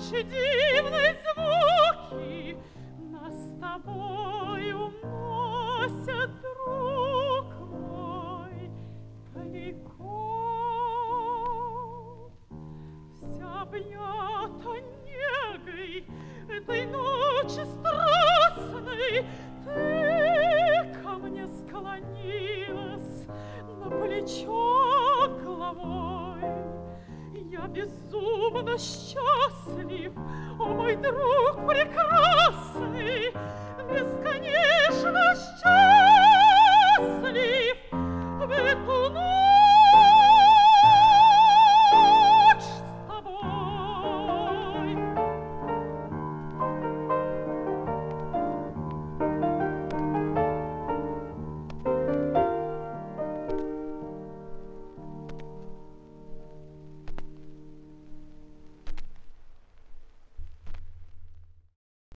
Ночи дивные звуки нас с тобой уносят, друг мой, далеко. Вся объята негой этой ночи страстной, ты ко мне склонилась на плечо головой. Я безумно счастлив, о мой друг прекрасный, без